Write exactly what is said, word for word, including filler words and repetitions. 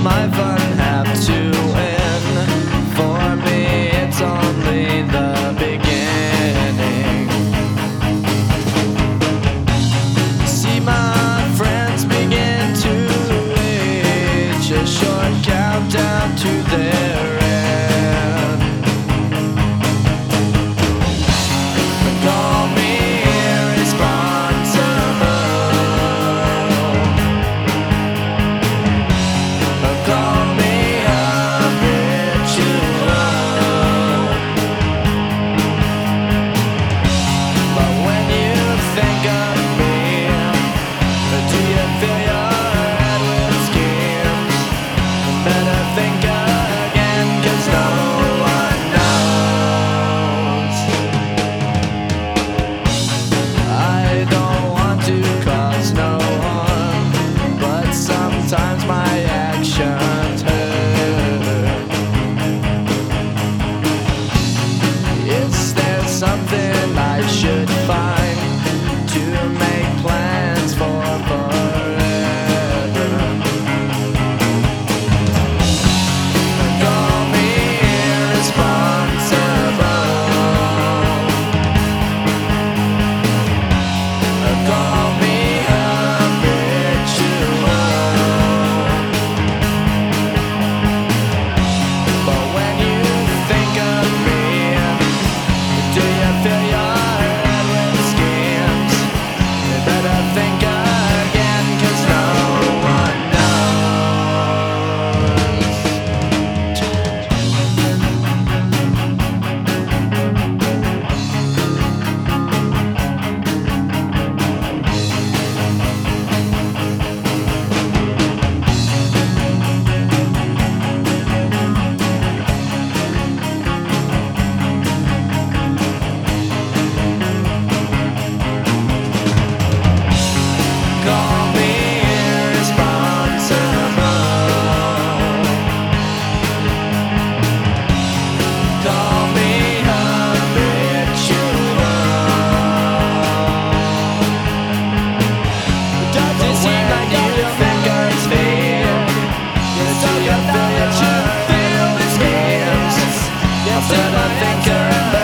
my fun have to end? For me, it's only the beginning. See my friends begin to reach a short countdown to their end. Call me irresponsible. Call me habitual. But when you think of me, do you fill your head with schemes? Better think again, 'cause no one knows. I don't want to cause no harm, but sometimes my actions hurt. Is there something I should find to make plans for forever? Call me irresponsible. Call me habitual. But when you think of me, do you fill your head with schemes? You better think again, 'cause no one knows. Call me irresponsible. Call me habitual. Does it seem like you think it's fair? Yes, do you feel that you feel the schemes? Yes, do I think you're